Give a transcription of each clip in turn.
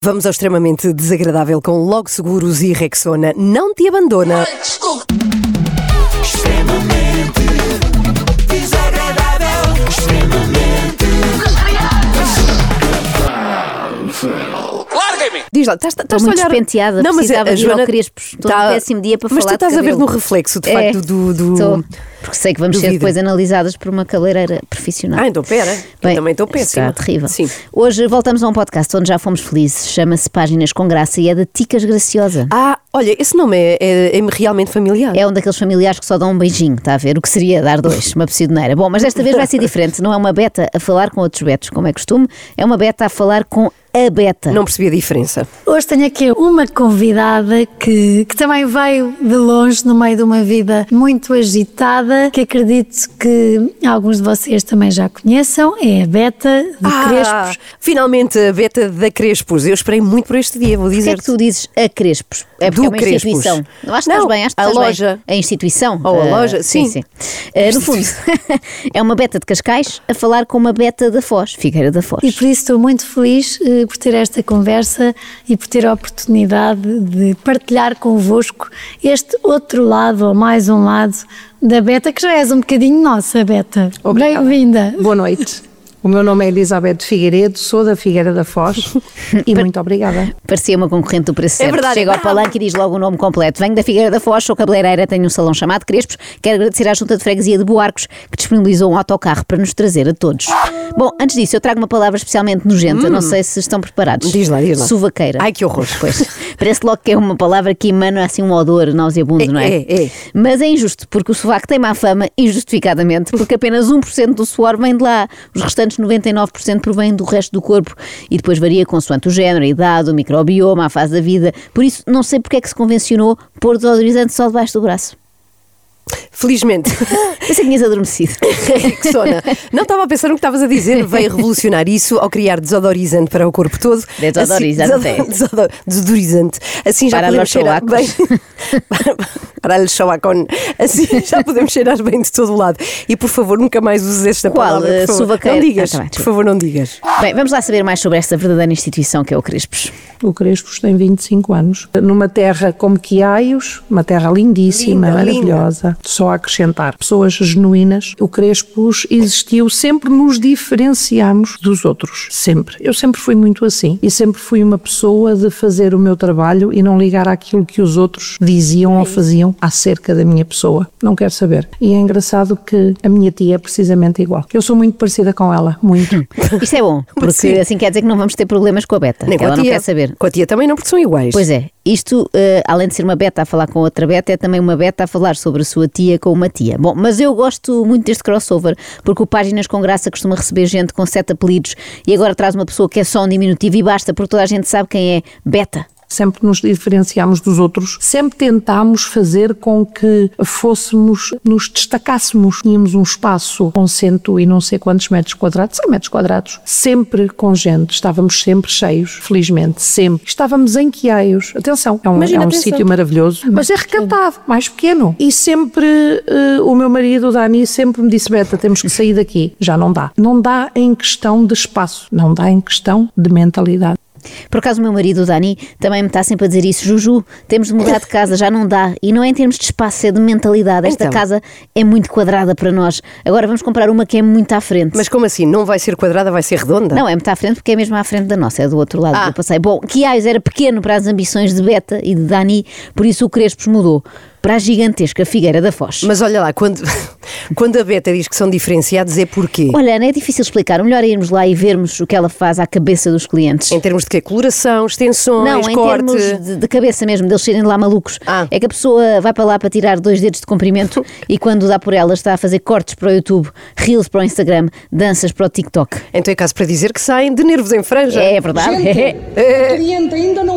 Vamos ao extremamente desagradável com Logo Seguros e Rexona. Não te abandona. Extremamente desagradável. Extremamente Larguem-me! Diz lá, estás Estou a muito olhar... despenteada, Não, mas precisava a de ir Joana ao Crespos. Estou num péssimo dia para mas falar tu estás de a ver cabelo. no reflexo, de facto, do... Estou, porque sei que vamos do ser vidro. depois analisadas por uma cabeleireira profissional. Ah, então pera, eu Bem, também estou péssima. Está terrível. Sim. Hoje voltamos a um podcast onde já fomos felizes. Chama-se Páginas com Graça e é da Ticas Graciosa. Ah, olha, esse nome é realmente familiar. É um daqueles familiares que só dão um beijinho, está a ver? O que seria dar dois, uma pseudoneira. Bom, mas desta vez vai ser diferente. Não é uma beta a falar com outros betos, como é costume. É uma beta a falar com a beta. Não percebi a diferença. Hoje tenho aqui uma convidada que também veio de longe, no meio de uma vida muito agitada, que acredito que alguns de vocês também já conheçam. É a Beta de Crespos. Finalmente a Beta da Crespos. Eu esperei muito por este dia, vou Porquê dizer. é que tu dizes a Crespos? É porque Do é uma Crespos. instituição. Não, acho que estás Não, bem, acho que a estás loja. bem. A instituição. Ou a loja, sim. No fundo, é uma beta de Cascais a falar com uma beta da Foz, Figueira da Foz. E por isso estou muito feliz por ter esta conversa e por ter a oportunidade de partilhar convosco este outro lado, ou mais um lado, da Beta, que já és um bocadinho nossa, Beta. Obrigada. Bem-vinda. Boa noite. O meu nome é Elizabeth Figueiredo, sou da Figueira da Foz e muito obrigada. Parecia uma concorrente do preço certo. verdade, Chega é ao palanque e diz logo o nome completo. Venho da Figueira da Foz, sou cabeleireira, tenho um salão chamado Crespos. Quero agradecer à Junta de Freguesia de Boarcos que disponibilizou um autocarro para nos trazer a todos. Bom, antes disso, eu trago uma palavra especialmente nojenta. Não sei se estão preparados. Diz lá, diz lá. Suvaqueira. Ai, que horror. Pois, parece logo que é uma palavra que emana assim um odor nauseabundo, não é? É. Mas é injusto, porque o sovaco tem má fama, injustificadamente, porque apenas 1% do suor vem de lá. Os restantes 99% provém do resto do corpo e depois varia consoante o género, a idade, o microbioma, a fase da vida. Por isso, não sei porque é que se convencionou pôr desodorizante só debaixo do braço. Felizmente. Pensei que tinhas adormecido. Rexona. Não estava a pensar no que estavas a dizer. Veio revolucionar isso ao criar desodorizante para o corpo todo. Desodorizante. Desodorizante. Assim já Para podemos los cheirar bem. Para el chavacón. Assim já podemos cheirar bem de todo o lado. E por favor, nunca mais uses esta Qual? palavra. Por favor. Suvaqueira? Não digas. Ah, tá bem, Por favor, não digas. Bem, vamos lá saber mais sobre esta verdadeira instituição que é o Crespos. O Crespos tem 25 anos, numa terra como Quiaios, uma terra lindíssima, Linda, maravilhosa. Só a acrescentar pessoas genuínas. O Crespos existiu, sempre nos diferenciamos dos outros, sempre. Eu sempre fui muito assim e sempre fui uma pessoa de fazer o meu trabalho e não ligar àquilo que os outros diziam ou faziam acerca da minha pessoa. Não quero saber. E é engraçado que a minha tia é precisamente igual. Eu sou muito parecida com ela, muito. Isto é bom, porque Sim. assim quer dizer que não vamos ter problemas com a beta. Nem que com ela a não tia. quer saber. Com a tia também não, porque são iguais. Pois é, isto, além de ser uma beta a falar com outra beta, é também uma beta a falar sobre a sua tia com uma tia. Bom, mas eu gosto muito deste crossover, porque o Páginas com Graça costuma receber gente com 7 apelidos e agora traz uma pessoa que é só um diminutivo e basta, porque toda a gente sabe quem é Beta. Sempre nos diferenciámos dos outros, sempre tentámos fazer com que nos destacássemos. Tínhamos um espaço com 100 e não sei quantos metros quadrados, 100 metros quadrados, sempre com gente, estávamos sempre cheios, felizmente, sempre. Estávamos em Quiaios, atenção, é um sítio maravilhoso, mas é recatado, mais pequeno. E sempre o meu marido, o Dani, sempre me disse: Beta, temos que sair daqui. Já não dá. Não dá em questão de espaço, não dá em questão de mentalidade. Por acaso o meu marido, o Dani, também me está sempre a dizer isso. Juju, temos de mudar de casa, já não dá. E não é em termos de espaço, é de mentalidade. Esta casa é muito quadrada para nós. Agora vamos comprar uma que é muito à frente. Mas como assim? Não vai ser quadrada, vai ser redonda? Não, é muito à frente porque é mesmo à frente da nossa, é do outro lado do passeio. Bom, Quiaios era pequeno para as ambições de Beta e de Dani, por isso o Crespos mudou para a gigantesca Figueira da Foz. Mas olha lá, quando a Beta diz que são diferenciados, é porquê? Olha, Ana, é difícil explicar. O melhor é irmos lá e vermos o que ela faz à cabeça dos clientes. Em termos de quê? Coloração, extensões, Não, em corte? termos de cabeça mesmo, deles serem lá malucos. É que a pessoa vai para lá para tirar 2 dedos de comprimento e quando dá por ela está a fazer cortes para o YouTube, reels para o Instagram, danças para o TikTok. Então é caso para dizer que saem de nervos em franja. É verdade. Gente, a cliente ainda não viu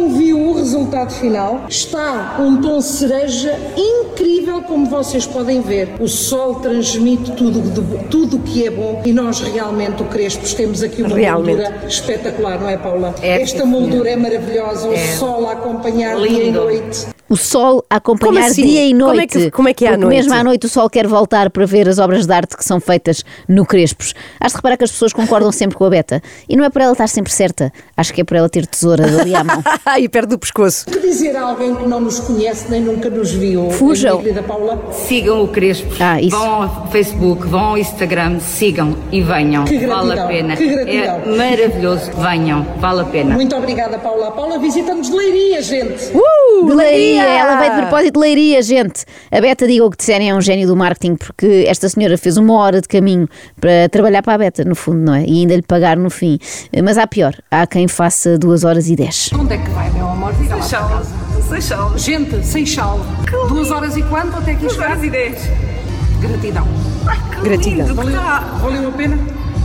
o resultado final. Está um tom cereja incrível, como vocês podem ver. O sol transmite tudo o que é bom e nós realmente, o Crespos, temos aqui uma moldura espetacular, não é, Paula? Esta moldura é maravilhosa, o sol a acompanhar dia e noite. O sol a acompanhar assim? dia e noite. Como é que é à Porque noite? mesmo à noite o sol quer voltar para ver as obras de arte que são feitas no Crespos. Has de reparar que as pessoas concordam sempre com a Beta. E não é por ela estar sempre certa. Acho que é por ela ter tesoura ali à mão. E perto do pescoço. Que dizer a alguém que não nos conhece nem nunca nos viu? Fujam. Minha querida Paula? Sigam o Crespos, Isso. vão ao Facebook, vão ao Instagram, sigam e venham, Que gratidão, vale a pena. que gratidão. É maravilhoso, venham, vale a pena. Muito obrigada, Paula. A Paula visita-nos de Leiria, gente. De Leiria! Ela veio de propósito de Leiria, gente. A Beta, diga o que disserem, é um gênio do marketing, porque esta senhora fez 1 hora de caminho para trabalhar para a Beta, no fundo, não é? E ainda lhe pagar no fim. Mas há pior, há quem faça 2 horas e 10. Onde é que vai, meu amor? Diga lá para casa. Seixal. Gente, Seixal. 2 horas e quanto até aqui 2 chegar? horas e 10. Gratidão. Ai, que Gratidão. lindo que está. Valeu a pena?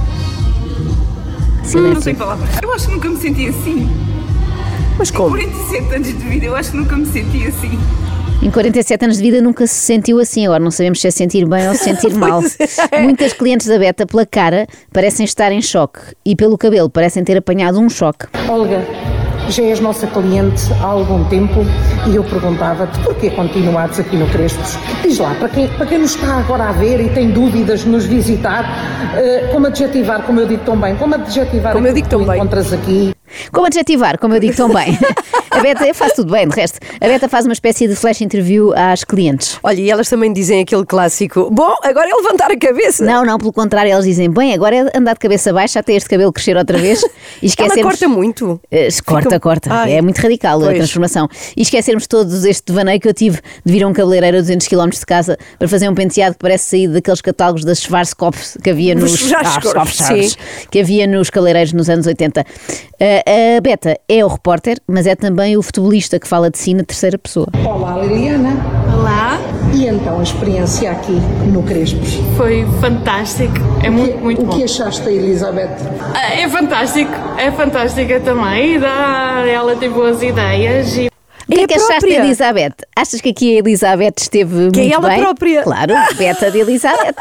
Não tem palavras. Eu acho que nunca me senti assim. Mas como? 47 anos de vida, eu acho que nunca me senti assim. Em 47 anos de vida nunca se sentiu assim. Agora não sabemos se é sentir bem ou sentir mal. Muitas clientes da Beta, pela cara, parecem estar em choque. E pelo cabelo, parecem ter apanhado um choque. Olga, já és nossa cliente há algum tempo e eu perguntava-te porquê continuares aqui no Crespos. Diz lá, para quem nos está agora a ver e tem dúvidas de nos visitar, como adjetivar, como eu digo tão bem, como adjetivar Como eu digo aquilo que tão bem. encontras aqui. Como adjetivar, como eu digo tão bem. A Beta faz tudo bem, de resto. A Beta faz uma espécie de flash interview às clientes. Olha, e elas também dizem aquele clássico: bom, agora é levantar a cabeça. Não, pelo contrário, elas dizem, bem, agora é andar de cabeça baixa até este cabelo crescer outra vez e esquecermos... Ela corta muito. Corta. Ai. É muito radical a Pois. transformação. E esquecermos todos este devaneio que eu tive de vir a um cabeleireiro a 200 km de casa para fazer um penteado que parece sair daqueles catálogos das Schwarzkopf que havia nos... Schwarzkopf, sim. Que havia nos cabeleireiros nos anos 80. A Beta é o repórter, mas é também o futebolista que fala de si na terceira pessoa. Olá, Liliana. Olá, E então a experiência aqui no Crespos? foi fantástico, é muito O bom. que achaste da Elizabeth? É fantástica também, ela tem boas ideias e O que é que a achaste da própria. Elizabeth? Achas que aqui a Elizabeth esteve Que é muito ela bem? própria. Claro, Beta de Elizabeth.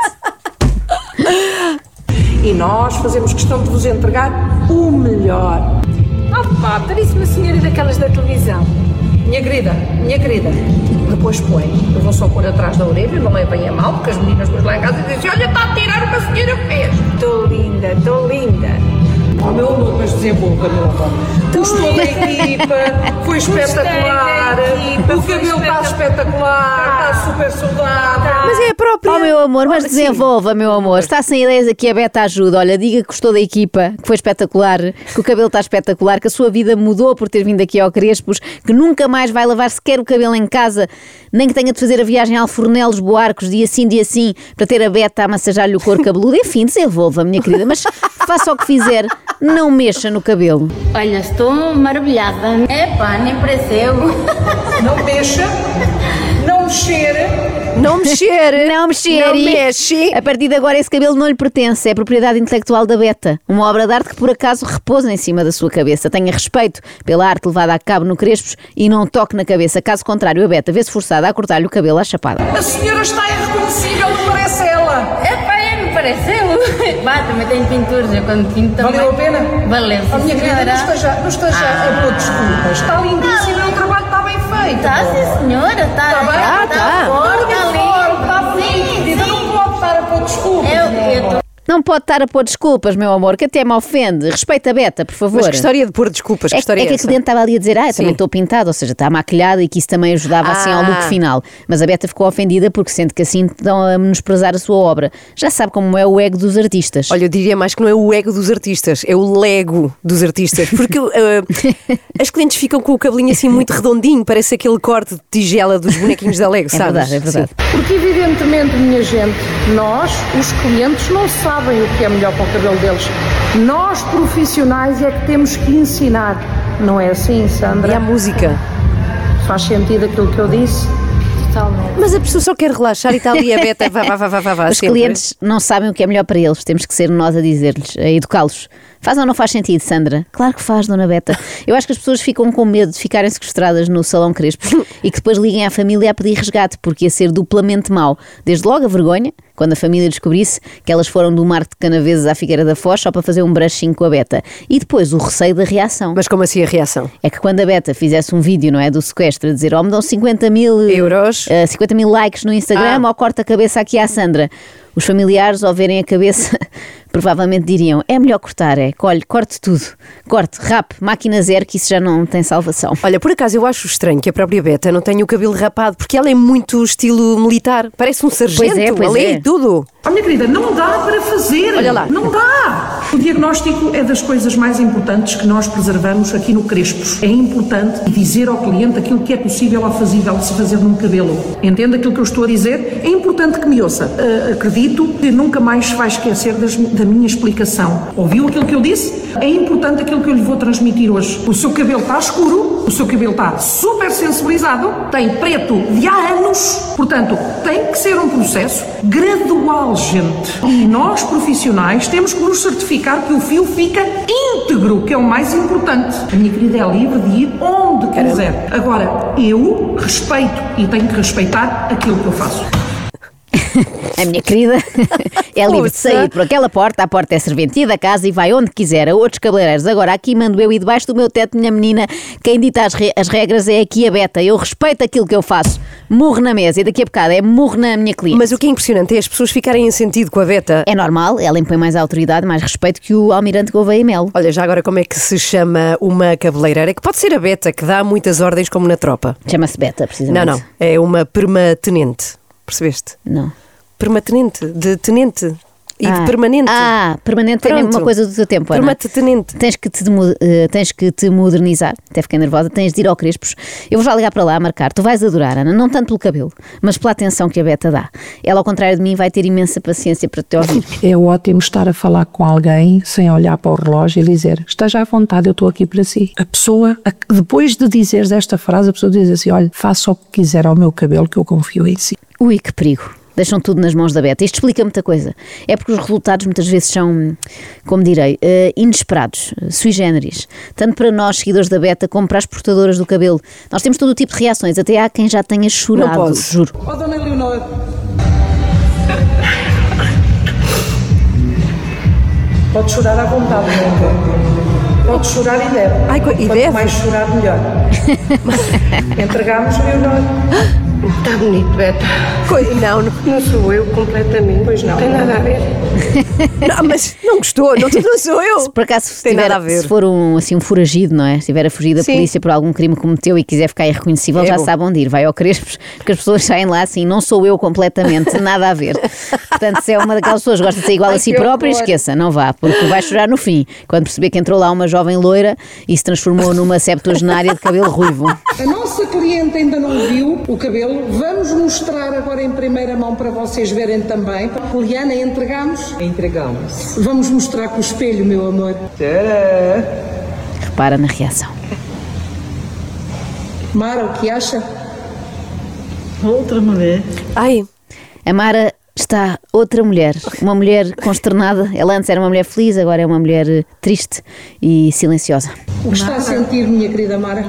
E nós fazemos questão de vos entregar o melhor. Pá, parece uma senhora daquelas da televisão. Minha querida, depois põe. Eu vou só pôr atrás da orelha, não levem a mal, porque as meninas depois lá em casa dizem: olha, está a tirar o que a senhora fez. Estou linda. Oh, meu amor, mas desenvolva, meu amor. Gostou da equipa, foi espetacular. da equipa, O foi cabelo está espetacular, está super saudável. Mas é a própria. Oh, meu amor, mas Sim. desenvolva, meu amor. Está sem ideias aqui, a Beta ajuda. Olha, diga que gostou da equipa, que foi espetacular, que o cabelo está espetacular, que a sua vida mudou por ter vindo aqui ao Crespos, que nunca mais vai lavar sequer o cabelo em casa, nem que tenha de fazer a viagem a Alfornelos, Boarcos, dia sim, para ter a Beta a massajar-lhe o couro cabeludo. Enfim, desenvolva, minha querida, mas faça o que fizer, não mexa no cabelo. Olha, estou maravilhada. Epá, nem pareceu. Não mexa, não mexer. Não mexer. Não mexer. Não E, mexe. a partir de agora esse cabelo não lhe pertence, é propriedade intelectual da Beta. Uma obra de arte que por acaso repousa em cima da sua cabeça. Tenha respeito pela arte levada a cabo no Crespos e não toque na cabeça. Caso contrário, a Beta vê-se forçada a cortar-lhe o cabelo à chapada. A senhora está irreconhecível, não parece ela. Epá, não pareceu. Bah, também tenho pinturas, eu quando pinto também. Valeu a pena? Valeu, Oh, sim, minha querida, senhora. não esteja a pôr desculpas. Está lindíssimo e o trabalho está bem feito. Tá, sim, senhora, tá. Está bem? Tá forte, Está lindo. bonito. Querida, não pode estar a pôr desculpas. Eu tô... Não pode estar a pôr desculpas, meu amor, que até me ofende. Respeita a Beta, por favor. Mas que história de pôr desculpas? Que história É que a essa? cliente estava ali a dizer, eu Sim. também estou pintada, ou seja, está maquilhada e que isso também ajudava assim ao look final. Mas a Beta ficou ofendida porque sente que assim estão a menosprezar a sua obra. Já sabe como é o ego dos artistas. Olha, eu diria mais que não é o ego dos artistas, é o lego dos artistas. Porque as clientes ficam com o cabelinho assim muito redondinho, parece aquele corte de tigela dos bonequinhos da Lego, É sabes? verdade, é verdade. Porque evidentemente, minha gente, nós, os clientes, não sabem o que é melhor para o cabelo deles. Nós, profissionais, é que temos que ensinar. Não é assim, E Sandra? a música. Faz sentido aquilo que eu disse? Totalmente. Mas a pessoa só quer relaxar e está ali a Beta, vá, Os sempre. clientes não sabem o que é melhor para eles, temos que ser nós a dizer-lhes, a educá-los. Faz ou não faz sentido, Sandra? Claro que faz, Dona Beta. Eu acho que as pessoas ficam com medo de ficarem sequestradas no Salão Crespos e que depois liguem à família a pedir resgate, porque ia ser duplamente mau. Desde logo a vergonha, quando a família descobrisse que elas foram do Marco de Canaveses à Figueira da Foz só para fazer um brushing com a Beta. E depois o receio da reação. Mas como assim a reação? É que quando a Beta fizesse um vídeo, não é, do sequestro, a dizer, me dão 50 mil euros, 50 mil likes no Instagram, ou corta a cabeça aqui à Sandra. Os familiares, ao verem a cabeça, provavelmente diriam, é melhor cortar, corte tudo. Corte, rap, máquina zero, que isso já não tem salvação. Olha, por acaso eu acho estranho que a própria Beta não tenha o cabelo rapado, porque ela é muito estilo militar, parece um sargento, pois ali tudo. Oh, minha querida, não dá para fazer. Olha lá. Não dá. O diagnóstico é das coisas mais importantes que nós preservamos aqui no Crespos. É importante dizer ao cliente aquilo que é possível ou fazível de se fazer num cabelo. Entende aquilo que eu estou a dizer? É importante que me ouça. Acredito que nunca mais se vai esquecer da minha explicação. Ouviu aquilo que eu disse? É importante aquilo que eu lhe vou transmitir hoje. O seu cabelo está escuro, o seu cabelo está super sensibilizado, tem preto de há anos, portanto, tem que ser um processo gradual, gente. E nós, profissionais, temos que nos certificar que o fio fica íntegro, que é o mais importante. A minha querida é livre de ir onde quiser. Agora, eu respeito e tenho que respeitar aquilo que eu faço. A minha querida é livre de sair por aquela porta, a porta é serventia da casa e vai onde quiser, a outros cabeleireiros. Agora aqui mando eu e debaixo do meu teto, minha menina, quem dita as regras é aqui a Beta. Eu respeito aquilo que eu faço. Murro na mesa e daqui a bocado é murro na minha cliente. Mas o que é impressionante é as pessoas ficarem em sentido com a Beta. É normal, ela impõe mais autoridade, mais respeito que o almirante Gouveia e Melo. Olha, já agora como é que se chama uma cabeleireira? Que pode ser a Beta, que dá muitas ordens como na tropa. Chama-se Beta, precisamente. Não, é uma permanente. Percebeste? Não. Permanente, de tenente e de permanente. Permanente é mesmo uma coisa do teu tempo, Ana. Permanente. Tens que te modernizar. Até fiquei nervosa, tens de ir ao Crespos. Eu vou já ligar para lá a marcar. Tu vais adorar, Ana, não tanto pelo cabelo, mas pela atenção que a Beta dá. Ela, ao contrário de mim, vai ter imensa paciência para te ouvir. É ótimo estar a falar com alguém sem olhar para o relógio e dizer, esteja à vontade, eu estou aqui para si. A pessoa, depois de dizeres esta frase, a pessoa diz assim, olha, faça o que quiser ao meu cabelo que eu confio em si. Ui, que perigo. Deixam tudo nas mãos da Beta. Isto explica muita coisa. É porque os resultados muitas vezes são, como direi, inesperados, sui generis. Tanto para nós, seguidores da Beta, como para as portadoras do cabelo. Nós temos todo o tipo de reações. Até há quem já tenha chorado. Não posso. Juro. Oh, Dona Leonor. Pode chorar à vontade, não é? Pode chorar e deve. Ai, e quanto deve? mais chorar, melhor. Entregamos, Leonor. Está bonito, Beta. Não sou eu completamente. Pois não. Tem nada a ver. Não, mas não gostou, não sou eu. Se por acaso Tem nada a ver. se for um foragido, não é? Se estiver a fugir da Sim. polícia por algum crime que cometeu e quiser ficar irreconhecível, já bom. sabe onde ir. Vai ao Crespos, porque as pessoas saem lá assim, não sou eu completamente, nada a ver. Portanto, se é uma daquelas pessoas que gosta de ser igual a si própria, esqueça, não vá, porque vai chorar no fim, quando perceber que entrou lá uma jovem loira e se transformou numa septuagenária de cabelo ruivo. A nossa cliente ainda não viu o cabelo. Vamos mostrar agora em primeira mão para vocês verem também. Poliana, entregamos? Entregamos. Vamos mostrar com o espelho, meu amor. Repara na reação. Mara, o que acha? Outra mulher. Ai, A Mara está outra mulher, uma mulher consternada. Ela antes era uma mulher feliz, agora é uma mulher triste e silenciosa. O que está a sentir, minha querida Mara?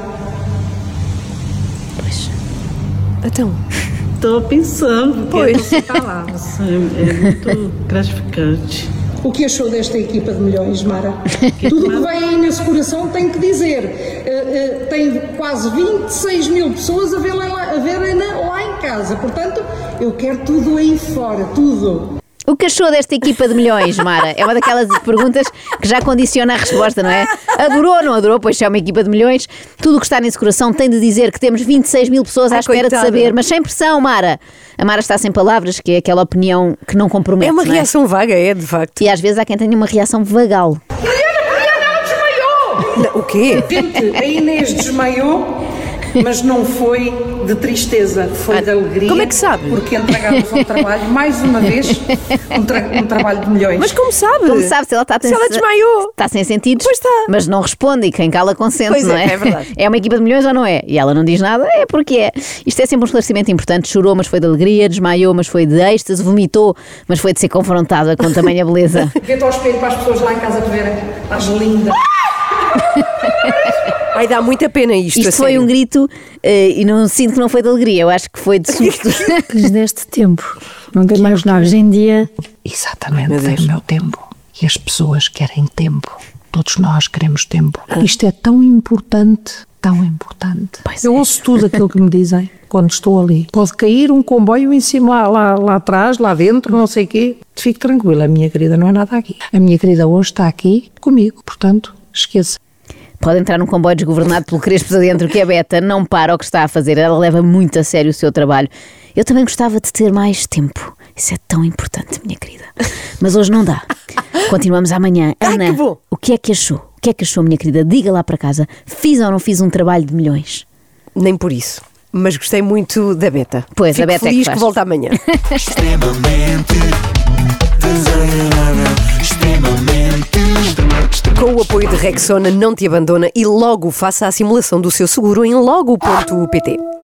Pois. então. Estou pensando. Pois. Você palavras. É muito gratificante. O que achou desta equipa de milhões, Mara? Tudo que vem aí nesse coração tem que dizer. Tem quase 26 mil pessoas a verem-na lá em casa. Portanto, eu quero tudo aí fora, tudo. O que achou desta equipa de milhões, Mara? É uma daquelas perguntas que já condiciona a resposta, não é? Adorou ou não adorou? Pois se é uma equipa de milhões, tudo o que está nesse coração tem de dizer que temos 26 mil pessoas à espera coitada. de saber, mas sem pressão, Mara. A Mara está sem palavras, que é aquela opinião que não compromete. É uma não reação vaga, é de facto. E às vezes há quem tenha uma reação vagal. Poliana, ela desmaiou! O quê? Gente, a Inês desmaiou. Mas não foi de tristeza, foi de alegria. Como é que sabe? Porque entregamos um trabalho, mais uma vez, um trabalho de milhões. Mas como sabe? Como sabe, se ela está Se ela desmaiou. Está sem sentidos, Pois está. mas não responde e quem cala consente, Pois não é? é verdade. É uma equipa de milhões ou não é? E ela não diz nada, é porque é. Isto é sempre um esclarecimento importante. Chorou, mas foi de alegria, desmaiou, mas foi de êxtase, vomitou, mas foi de ser confrontada com tamanha beleza. Vê-te ao espelho para as pessoas lá em casa te verem. Estás linda. Ai, dá muita pena isto. Isto a foi sério. um grito e não sinto que não foi de alegria, eu acho que foi de susto. Lhes deste tempo. Nunca imaginava. Hoje em dia, Exatamente, Meu tem Deus. o meu tempo. E as pessoas querem tempo. Todos nós queremos tempo. Isto é tão importante, tão importante. Eu ouço tudo aquilo que me dizem quando estou ali. Pode cair um comboio em cima, lá atrás, lá dentro, não sei o quê. Fique tranquila, a minha querida não é nada aqui. A minha querida hoje está aqui comigo, portanto, esqueça. Pode entrar num comboio desgovernado pelo Crespo adentro, que a Beta não para o que está a fazer, ela leva muito a sério o seu trabalho. Eu também gostava de ter mais tempo. Isso é tão importante, minha querida. Mas hoje não dá. Continuamos amanhã. Ai, Ana, que bom. o que é que achou? O que é que achou, minha querida? Diga lá para casa. Fiz ou não fiz um trabalho de milhões? Nem por isso. Mas gostei muito da Beta. Pois, Fico a Beta é que feliz faz. que volta amanhã. Extremamente desagradável. Extremamente. Com o apoio de Rexona, não te abandona e logo faça a simulação do seu seguro em logo.pt.